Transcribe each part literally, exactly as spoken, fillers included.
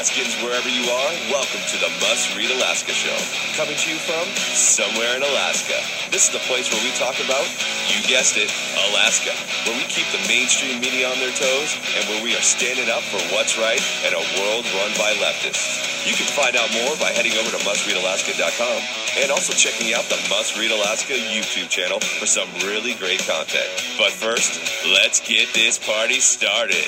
Alaskans, wherever you are, welcome to the Must Read Alaska Show. Coming to you from somewhere in Alaska. This is the place where we talk about, you guessed it, Alaska. Where we keep the mainstream media on their toes and where we are standing up for what's right in a world run by leftists. You can find out more by heading over to must read alaska dot com and also checking out the Must Read Alaska YouTube channel for some really great content. But first, let's get this party started.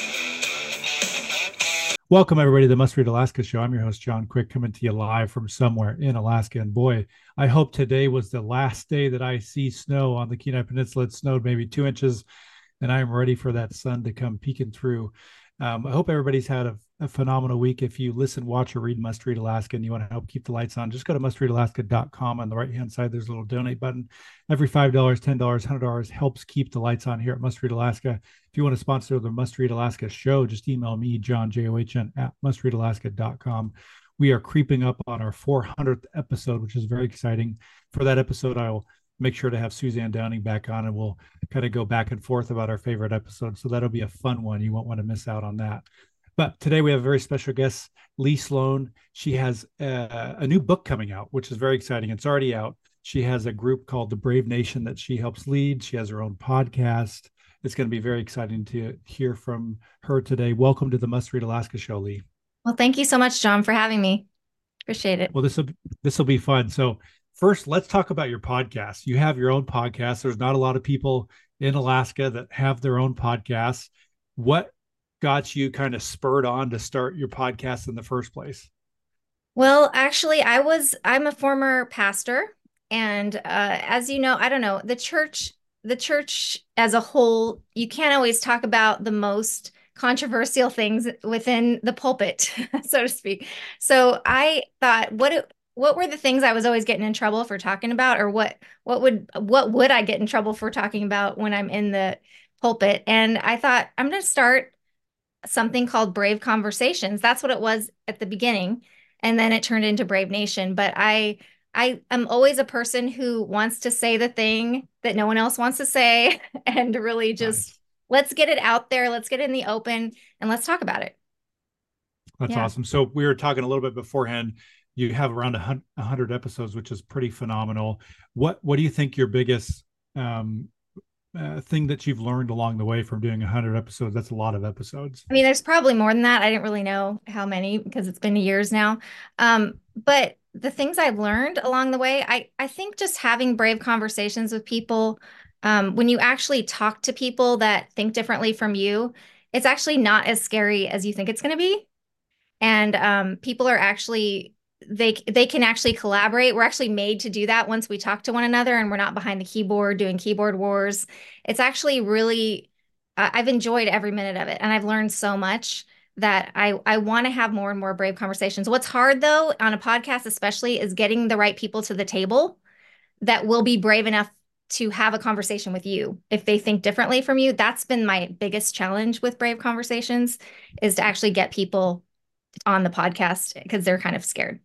Welcome, everybody, to the Must Read Alaska Show. I'm your host, John Quick, coming to you live from somewhere in Alaska. And boy, I hope today was the last day that I see snow on the Kenai Peninsula. It snowed maybe two inches, and I'm ready for that sun to come peeking through. Um, I hope everybody's had a, a phenomenal week. If you listen, watch, or read Must Read Alaska and you want to help keep the lights on, just go to must read alaska dot com. On the right-hand side, there's a little donate button. Every five dollars, ten dollars, one hundred dollars helps keep the lights on here at Must Read Alaska. If you want to sponsor the Must Read Alaska show, just email me, John, J O H N, at must read alaska dot com. We are creeping up on our four hundredth episode, which is very exciting. For that episode, I will make sure to have Suzanne Downing back on, and we'll kind of go back and forth about our favorite episodes. So that'll be a fun one. You won't want to miss out on that. But today we have a very special guest, Lee Sloan. She has a, a new book coming out, which is very exciting. It's already out. She has a group called The Brave Nation that she helps lead. She has her own podcast. It's going to be very exciting to hear from her today. Welcome to the Must Read Alaska Show, Lee. Well, thank you so much, John, for having me. Appreciate it. Well, this will this will be fun. So first, let's talk about your podcast. You have your own podcast. There's not a lot of people in Alaska that have their own podcasts. What got you kind of spurred on to start your podcast in the first place? Well, actually, I was, I'm a former pastor. And uh, as you know, I don't know, the church, the church as a whole, you can't always talk about the most controversial things within the pulpit, so to speak. So I thought, what what were the things I was always getting in trouble for talking about, or what what would what would I get in trouble for talking about when I'm in the pulpit? And I thought, I'm going to start something called Brave Conversations. That's what it was at the beginning, and then it turned into Brave Nation. But I I am always a person who wants to say the thing that no one else wants to say, and really just nice. Let's get it out there. Let's get it in the open, and let's talk about it. That's yeah. awesome. So we were talking a little bit beforehand. You have around a hundred episodes, which is pretty phenomenal. What What do you think your biggest um, uh, thing that you've learned along the way from doing a hundred episodes? That's a lot of episodes. I mean, there's probably more than that. I didn't really know how many because it's been years now. Um, but the things I've learned along the way, I I think just having brave conversations with people. Um, when you actually talk to people that think differently from you, it's actually not as scary as you think it's going to be. And um, people are actually, they they can actually collaborate. We're actually made to do that once we talk to one another and we're not behind the keyboard doing keyboard wars. It's actually really, uh, I've enjoyed every minute of it. And I've learned so much that I, I want to have more and more brave conversations. What's hard, though, on a podcast especially, is getting the right people to the table that will be brave enough to have a conversation with you if they think differently from you. That's been my biggest challenge with Brave Conversations, is to actually get people on the podcast because they're kind of scared.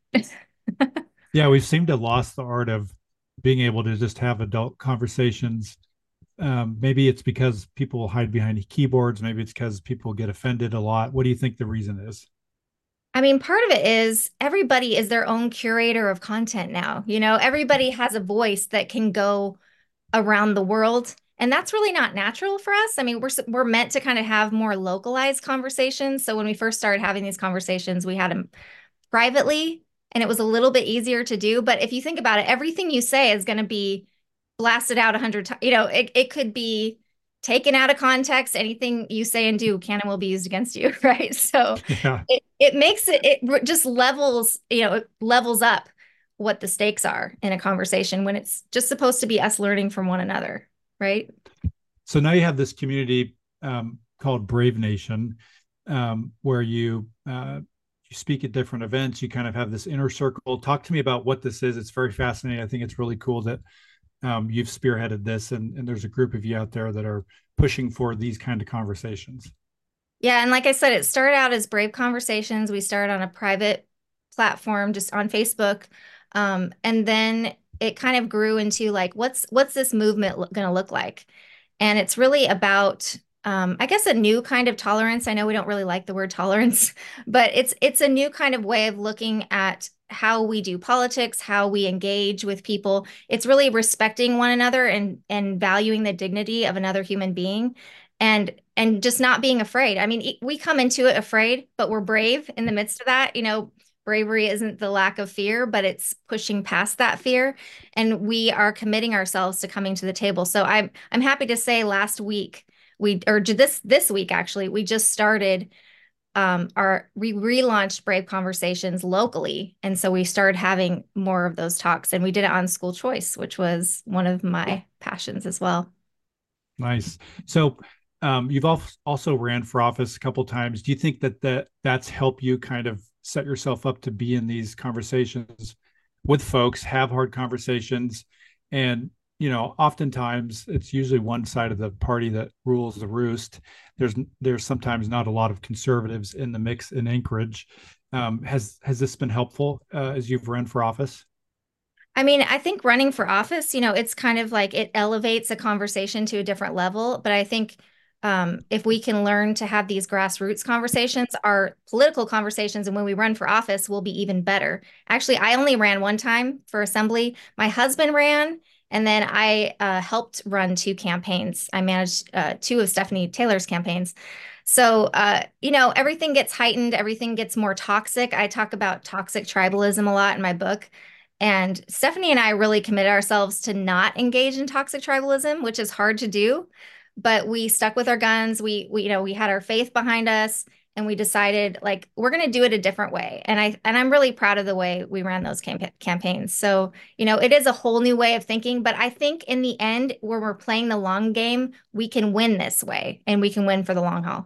Yeah, we seem to have lost the art of being able to just have adult conversations. Um, maybe it's because people will hide behind keyboards. Maybe it's because people get offended a lot. What do you think the reason is? I mean, part of it is everybody is their own curator of content now. You know, everybody has a voice that can go around the world. And that's really not natural for us. I mean, we're we're meant to kind of have more localized conversations. So when we first started having these conversations, we had them privately, and it was a little bit easier to do. But if you think about it, everything you say is going to be blasted out a hundred times. You know, it, it could be taken out of context. Anything you say and do can and will be used against you, right? So yeah. it, it makes it, it just levels, you know, it levels up what the stakes are in a conversation when it's just supposed to be us learning from one another, right? So now you have this community um, called Brave Nation, um, where you uh, you speak at different events. You kind of have this inner circle. Talk to me about what this is. It's very fascinating. I think it's really cool that um, you've spearheaded this, and, and there's a group of you out there that are pushing for these kind of conversations. Yeah, and like I said, it started out as Brave Conversations. We started on a private platform just on Facebook. Um, and then it kind of grew into like, what's what's this movement lo- going to look like? And it's really about um, I guess a new kind of tolerance. I know we don't really like the word tolerance, but it's it's a new kind of way of looking at how we do politics, how we engage with people. It's really respecting one another and and valuing the dignity of another human being and and just not being afraid. I mean, we come into it afraid, but we're brave in the midst of that. You know, bravery isn't the lack of fear, but it's pushing past that fear. And we are committing ourselves to coming to the table. So I'm I'm happy to say last week we or this this week actually we just started um our we relaunched Brave Conversations locally, and so we started having more of those talks, and we did it on school choice, which was one of my passions as well. Nice. So um, you've also ran for office a couple times. Do you think that, that that's helped you kind of set yourself up to be in these conversations with folks, have hard conversations? And, you know, oftentimes it's usually one side of the party that rules the roost. There's there's sometimes not a lot of conservatives in the mix in Anchorage. Um, has has this been helpful uh, as you've run for office? I mean, I think running for office, you know, it's kind of like it elevates a conversation to a different level. But I think um, if we can learn to have these grassroots conversations, our political conversations, and when we run for office, will be even better. Actually, I only ran one time for assembly. My husband ran, and then I uh, helped run two campaigns. I managed uh, two of Stephanie Taylor's campaigns. So, uh, you know, everything gets heightened, everything gets more toxic. I talk about toxic tribalism a lot in my book. And Stephanie and I really committed ourselves to not engage in toxic tribalism, which is hard to do. But we stuck with our guns. We, we, you know, we had our faith behind us, and we decided like we're going to do it a different way. And I and I'm really proud of the way we ran those camp campaigns. So, you know, it is a whole new way of thinking. But I think in the end, when we're playing the long game, we can win this way, and we can win for the long haul.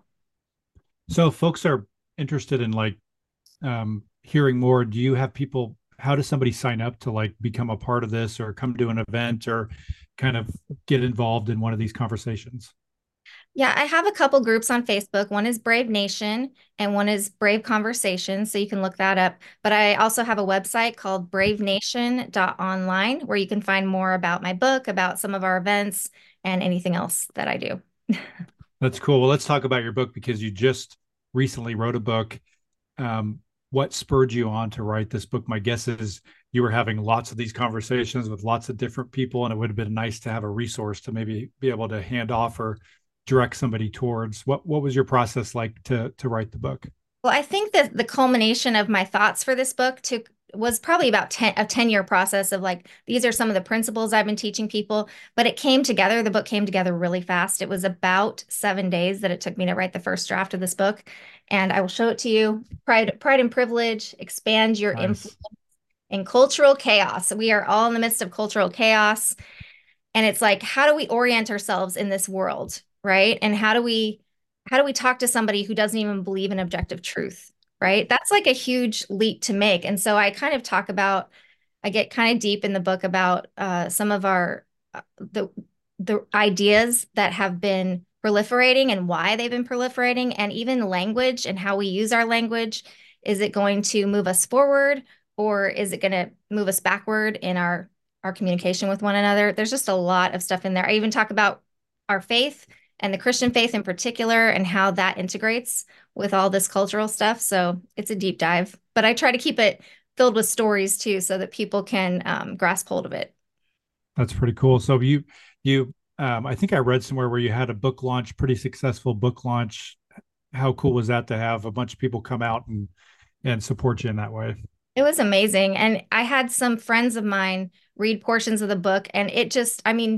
So, if folks are interested in like um, hearing more, do you have people? How does somebody sign up to like become a part of this or come to an event or kind of get involved in one of these conversations? Yeah, I have a couple groups on Facebook. One is Brave Nation and one is Brave Conversations. So you can look that up. But I also have a website called brave nation dot online where you can find more about my book, about some of our events, and anything else that I do. That's cool. Well, let's talk about your book because you just recently wrote a book. Um, what spurred you on to write this book? My guess is you were having lots of these conversations with lots of different people, and it would have been nice to have a resource to maybe be able to hand off or direct somebody towards. What what was your process like to to write the book? Well, I think that the culmination of my thoughts for this book took was probably about ten, a ten year process of like, these are some of the principles I've been teaching people, but it came together. The book came together really fast. It was about seven days that it took me to write the first draft of this book. And I will show it to you. Pride, Pride and Privilege, Expand Your Nice. Influence in Cultural Chaos. We are all in the midst of cultural chaos. And it's like, how do we orient ourselves in this world, right? And how do we how do we talk to somebody who doesn't even believe in objective truth, right? That's like a huge leap to make. And so I kind of talk about, I get kind of deep in the book about uh, some of our uh, the the ideas that have been proliferating and why they've been proliferating, and even language and how we use our language. Is it going to move us forward, or is it going to move us backward in our our communication with one another? There's just a lot of stuff in there. I even talk about our faith and the Christian faith in particular, and how that integrates with all this cultural stuff. So it's a deep dive, but I try to keep it filled with stories too, so that people can um, grasp hold of it. That's pretty cool. So you, you, um, I think I read somewhere where you had a book launch, pretty successful book launch. How cool was that to have a bunch of people come out and and support you in that way? It was amazing. And I had some friends of mine read portions of the book, and it just, I mean,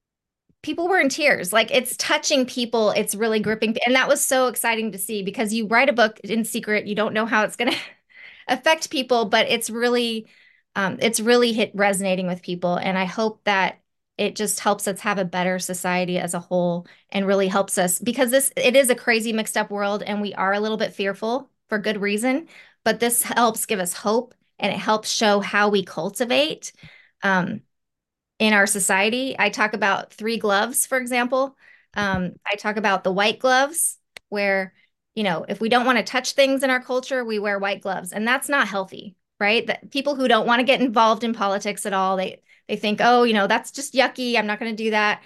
people were in tears. Like, it's touching people. It's really gripping. And that was so exciting to see, because you write a book in secret. You don't know how it's going to affect people, but it's really, um, it's really hit resonating with people. And I hope that it just helps us have a better society as a whole, and really helps us, because this, it is a crazy mixed up world, and we are a little bit fearful for good reason, but this helps give us hope, and it helps show how we cultivate, um, in our society. I talk about three gloves, for example. Um, I talk about the white gloves, where, you know, if we don't want to touch things in our culture, we wear white gloves, and that's not healthy, right? That people who don't want to get involved in politics at all, they they think, oh, you know, that's just yucky. I'm not going to do that.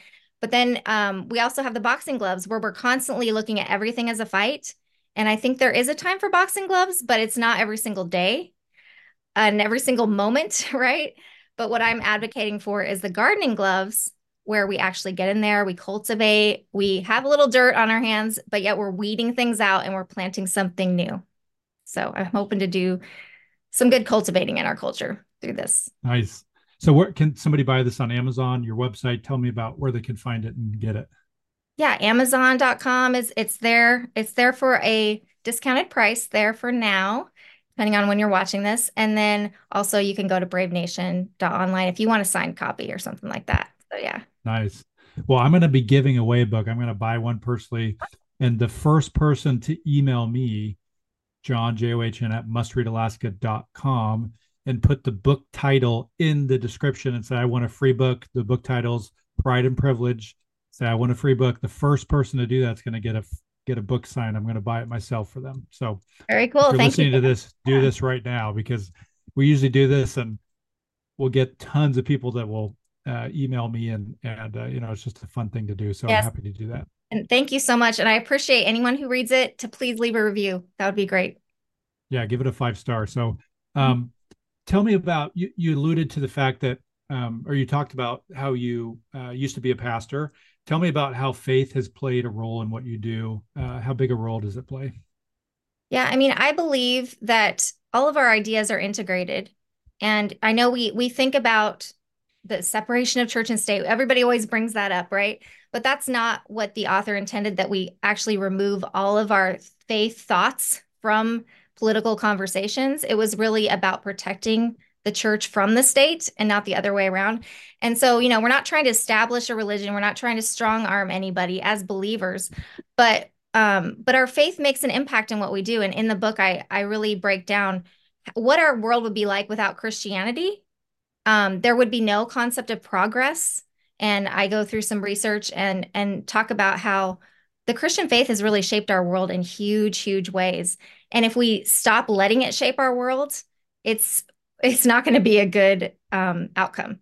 But then um, we also have the boxing gloves where we're constantly looking at everything as a fight. And I think there is a time for boxing gloves, but it's not every single day and every single moment, right? But what I'm advocating for is the gardening gloves where we actually get in there, we cultivate, we have a little dirt on our hands, but yet we're weeding things out and we're planting something new. So I'm hoping to do some good cultivating in our culture through this. Nice. So where can somebody buy this on Amazon, your website? Tell me about where they can find it and get it. Yeah, amazon dot com is it's there. It's there for a discounted price there for now, depending on when you're watching this. And then also you can go to brave nation dot online if you want a signed copy or something like that. So yeah. Nice. Well, I'm going to be giving away a book. I'm going to buy one personally. And the first person to email me, John, J O H N, at must read alaska dot com, and put the book title in the description and say, I want a free book. The book title's Pride and Privilege. Say, I want a free book. The first person to do that's going to get a get a book signed. I'm going to buy it myself for them. So very cool. If you're Thank listening you. to this, do this right now, because we usually do this and we'll get tons of people that will uh, email me, and and uh, you know, it's just a fun thing to do. So yes. I'm happy to do that. And thank you so much. And I appreciate anyone who reads it to please leave a review. That would be great. Yeah, give it a five star. So um, mm-hmm. tell me about, you, you alluded to the fact that, um, or you talked about how you uh, used to be a pastor. Tell me about how faith has played a role in what you do. Uh, how big a role does it play? Yeah, I mean, I believe that all of our ideas are integrated. And I know we we think about the separation of church and state. Everybody always brings that up, right? But that's not what the author intended, that we actually remove all of our faith thoughts from political conversations. It was really about protecting the church from the state and not the other way around. And so, you know, we're not trying to establish a religion. We're not trying to strong arm anybody as believers, but um, but our faith makes an impact in what we do. And in the book, I I really break down what our world would be like without Christianity. Um, there would be no concept of progress. And I go through some research and and talk about how the Christian faith has really shaped our world in huge, huge ways. And if we stop letting it shape our world, it's it's not going to be a good um, outcome.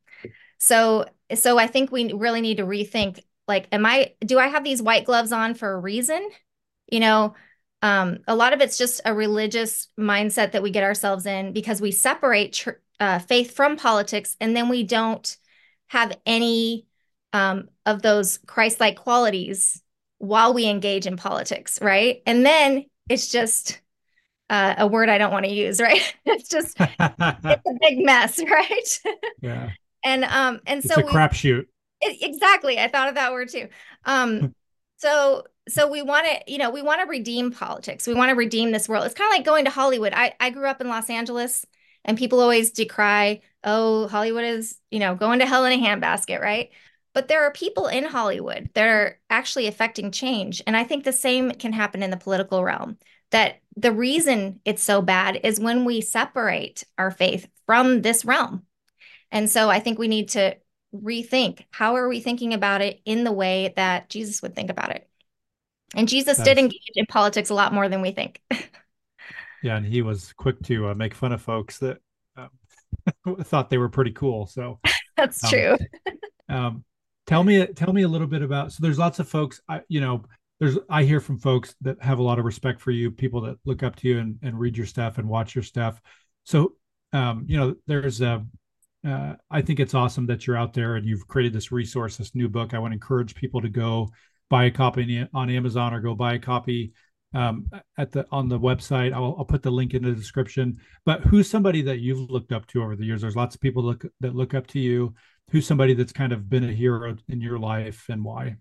So so I think we really need to rethink, like, am I, do I have these white gloves on for a reason? You know, um, a lot of it's just a religious mindset that we get ourselves in because we separate ch- uh, faith from politics, and then we don't have any um, of those Christ-like qualities while we engage in politics, right? And then it's just uh, a word I don't want to use, right? It's just it's a big mess, right? Yeah. And um and it's so a crapshoot. Exactly. I thought of that word too. Um, so so we want to, you know, we want to redeem politics. We want to redeem this world. It's kind of like going to Hollywood. I, I grew up in Los Angeles, and people always decry, oh, Hollywood is, you know, going to hell in a handbasket, right? But there are people in Hollywood that are actually affecting change. And I think the same can happen in the political realm. That the reason it's so bad is when we separate our faith from this realm. And so I think we need to rethink, how are we thinking about it in the way that Jesus would think about it? And Jesus That's, did engage in politics a lot more than we think. Yeah, and he was quick to uh, make fun of folks that uh, thought they were pretty cool. So that's um, true. um, tell me, tell me a little bit about. So there's lots of folks. I, you know, there's I hear from folks that have a lot of respect for you, people that look up to you and, and read your stuff and watch your stuff. So um, you know, there's a. Uh, I think it's awesome that you're out there and you've created this resource, this new book. I want to encourage people to go buy a copy on Amazon or go buy a copy um, at the on the website. I'll, I'll put the link in the description. But who's somebody that you've looked up to over the years? There's lots of people look, that look up to you. Who's somebody that's kind of been a hero in your life, and why?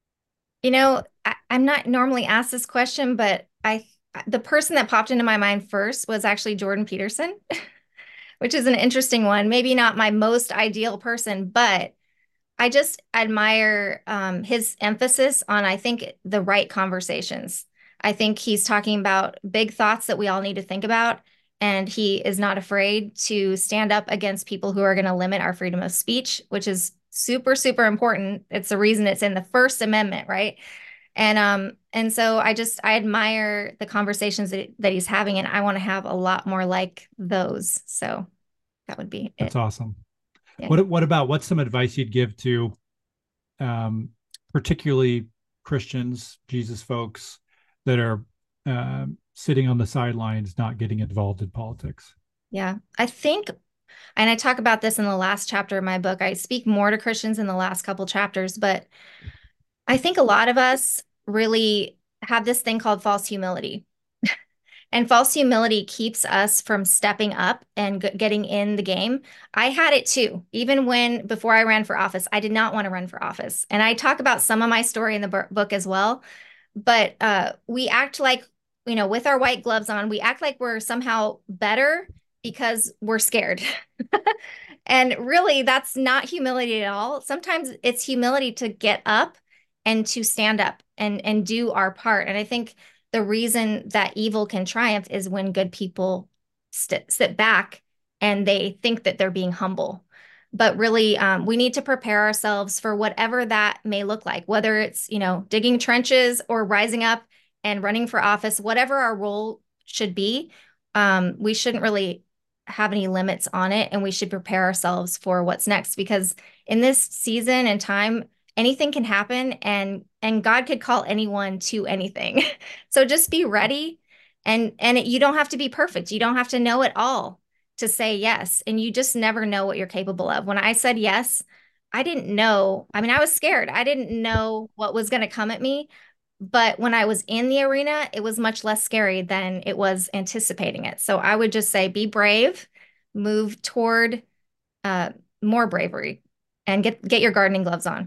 You know, I, I'm not normally asked this question, but I the person that popped into my mind first was actually Jordan Peterson. Which is an interesting one. Maybe not my most ideal person, but I just admire um, his emphasis on, I think, the right conversations. I think he's talking about big thoughts that we all need to think about, and he is not afraid to stand up against people who are going to limit our freedom of speech, which is super, super important. It's the reason it's in the First Amendment, right? And um and so I just I admire the conversations that, that he's having, and I want to have a lot more like those. So that would be That's it. awesome. Yeah. What what about what's some advice you'd give to um particularly Christians, Jesus folks that are uh, sitting on the sidelines, not getting involved in politics? Yeah, I think, and I talk about this in the last chapter of my book. I speak more to Christians in the last couple chapters, but I think a lot of us really have this thing called false humility. And false humility keeps us from stepping up and g- getting in the game. I had it too. Even when, before I ran for office, I did not want to run for office. And I talk about some of my story in the bu- book as well. But uh, we act like, you know, with our white gloves on, we act like we're somehow better because we're scared. And really, that's not humility at all. Sometimes it's humility to get up and to stand up and and do our part. And I think the reason that evil can triumph is when good people st- sit back and they think that they're being humble. But really, um, we need to prepare ourselves for whatever that may look like, whether it's, you know, digging trenches or rising up and running for office, whatever our role should be. Um, we shouldn't really have any limits on it, and we should prepare ourselves for what's next, because in this season and time, anything can happen, and and God could call anyone to anything. So just be ready, and and it, you don't have to be perfect. You don't have to know it all to say yes, and you just never know what you're capable of. When I said yes, I didn't know. I mean, I was scared. I didn't know what was going to come at me, but when I was in the arena, it was much less scary than it was anticipating it. So I would just say be brave, move toward uh, more bravery, and get get your gardening gloves on.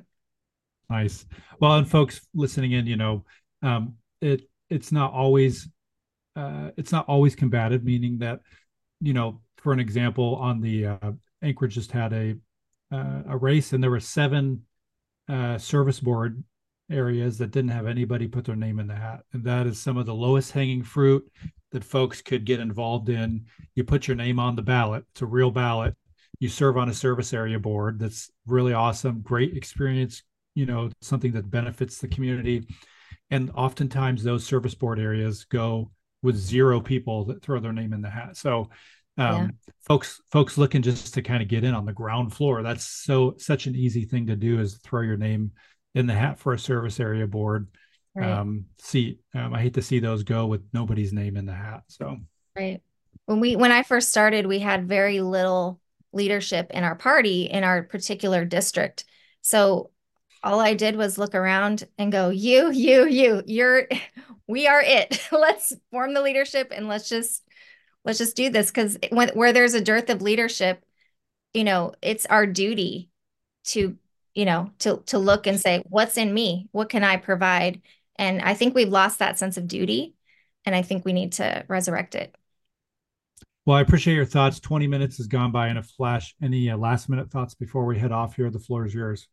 Nice. Well, and folks listening in, you know, um, it it's not always uh, it's not always combative, meaning that, you know, for an example, on the uh, Anchorage just had a uh, a race, and there were seven uh, service board areas that didn't have anybody put their name in the hat, and that is some of the lowest hanging fruit that folks could get involved in. You put your name on the ballot; it's a real ballot. You serve on a service area board. That's really awesome. Great experience. You know, something that benefits the community. And oftentimes those service board areas go with zero people that throw their name in the hat. So um, Yeah. folks, folks looking just to kind of get in on the ground floor, that's so such an easy thing to do, is throw your name in the hat for a service area board Right. um, seat. Um, I hate to see those go with nobody's name in the hat. So Right. When we when I first started, we had very little leadership in our party in our particular district. So all I did was look around and go, you, you, you, you're, we are it. Let's form the leadership, and let's just let's just do this. Because when where there's a dearth of leadership, you know, it's our duty to, you know, to to look and say, what's in me? What can I provide? And I think we've lost that sense of duty, and I think we need to resurrect it. well, I appreciate your thoughts. twenty minutes has gone by in a flash. Any uh, last minute thoughts before we head off here? The floor is yours.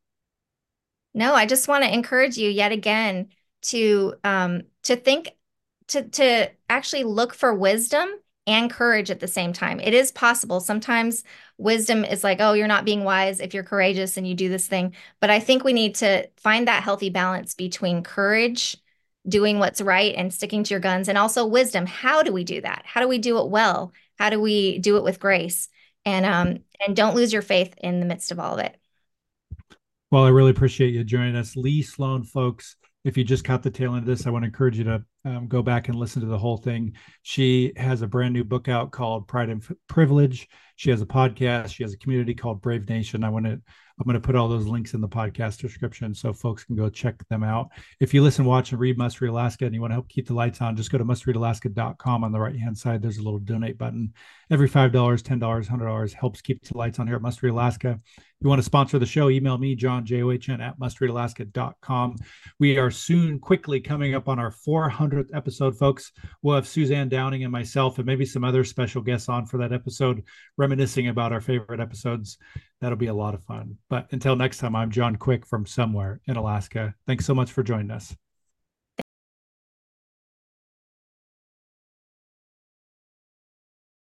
No, I just want to encourage you yet again to um to think to to actually look for wisdom and courage at the same time. It is possible. Sometimes wisdom is like, oh, you're not being wise if you're courageous and you do this thing. But I think we need to find that healthy balance between courage, doing what's right and sticking to your guns, and also wisdom. How do we do that? How do we do it well? How do we do it with grace? And um and don't lose your faith in the midst of all of it. Well, I really appreciate you joining us. Lee Sloan, folks, if you just caught the tail end of this, I want to encourage you to um, go back and listen to the whole thing. She has a brand new book out called Pride and F- Privilege. She has a podcast. She has a community called Brave Nation. I want to, I'm going to put all those links in the podcast description so folks can go check them out. If you listen, watch, and read Must Read Alaska, and you want to help keep the lights on, just go to must read alaska dot com. On the right-hand side, there's a little donate button. Every five dollars, ten dollars, one hundred dollars helps keep the lights on here at Must Read Alaska. If you want to sponsor the show, email me, John, J O H N, at must read alaska dot com. We are soon, quickly coming up on our four hundredth episode, folks. We'll have Suzanne Downing and myself and maybe some other special guests on for that episode, reminiscing about our favorite episodes. That'll be a lot of fun. But until next time, I'm John Quick from somewhere in Alaska. Thanks so much for joining us.